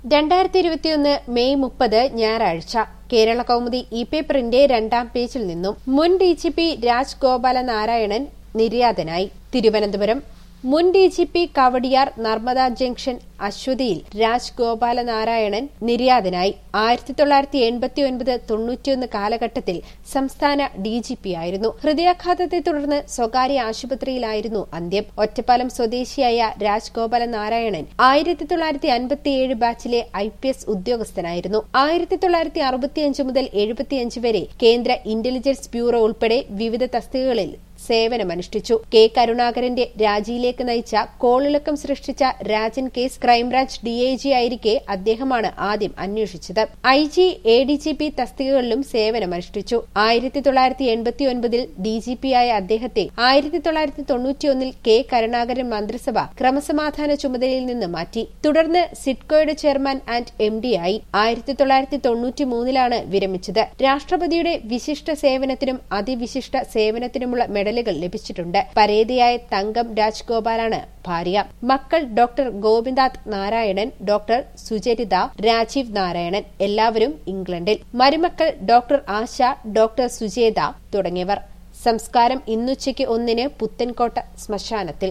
2021 May 30 ഞായറാഴ്ച കേരള കൗമുദി പേപ്പറിന്റെ 2ാം പേജിൽ നിന്നും മുൻ ഡിജിപി രാജഗോപാല നാരായണൻ നിര്യാതനായി. തിരുവനന്തപുരം മുൻ ഡിജിപി കവടിയാർ നർമ്മദ ജംഗ്ഷൻ അശ്വതിയിൽ രാജഗോപാല നാരായണൻ നിര്യാതനായി. 1989-91 കാലഘട്ടത്തിൽ സംസ്ഥാന ഡിജിപിയായിരുന്നു. ഹൃദയാഘാതത്തെ തുടർന്ന് സ്വകാര്യ ആശുപത്രിയിലായിരുന്നു അന്ത്യം. ഒറ്റപ്പാലം സ്വദേശിയായ രാജഗോപാല നാരായണൻ 1957 ബാച്ചിലെ IPS ഉദ്യോഗസ്ഥനായിരുന്നു. 1965 മുതൽ 75 വരെ കേന്ദ്ര ഇന്റലിജൻസ് ബ്യൂറോ ഉൾപ്പെടെ വിവിധ തസ്തികകളിൽ സേവനമനുഷ്ഠിച്ചു. കെ കരുണാകരന്റെ രാജിയിലേക്ക് നയിച്ച കോളിളക്കം സൃഷ്ടിച്ച രാജൻ കേസ് ക്രൈംബ്രാഞ്ച് DIG ആയിരിക്കെ അദ്ദേഹമാണ് ആദ്യം അന്വേഷിച്ചത്. IG, ADGP തസ്തികകളിലും സേവനമനുഷ്ഠിച്ചു. 1989 DGPയായ അദ്ദേഹത്തെ 1991 കെ കരുണാകരൻ മന്ത്രിസഭ ക്രമസമാധാന ചുമതലയിൽ നിന്ന് മാറ്റി. തുടർന്ന് സിഡ്കോയുടെ ചെയർമാൻ ആൻഡ് MD ആയി. 1993 വിരമിച്ചത്. രാഷ്ട്രപതിയുടെ വിശിഷ്ട സേവനത്തിനും അതിവിശിഷ്ട സേവനത്തിനുമുള്ള മെഡലുകൾ ലഭിച്ചിട്ടുണ്ട്. പരേതയായ തങ്കം രാജഗോപാലാണ് ഭാര്യ. മക്കൾ ഡോക്ടർ ഗോവിന്ദാത് നാരായണൻ, ഡോക്ടർ സുചരിത, രാജീവ് നാരായണൻ എല്ലാവരും ഇംഗ്ലണ്ടിൽ. മരുമക്കൾ ഡോക്ടർ ആശ, ഡോക്ടർ സുചേത തുടങ്ങിയവർ. സംസ്കാരം ഇന്നുച്ചയ്ക്ക് 1 പുത്തൻകോട്ട ശ്മശാനത്തിൽ.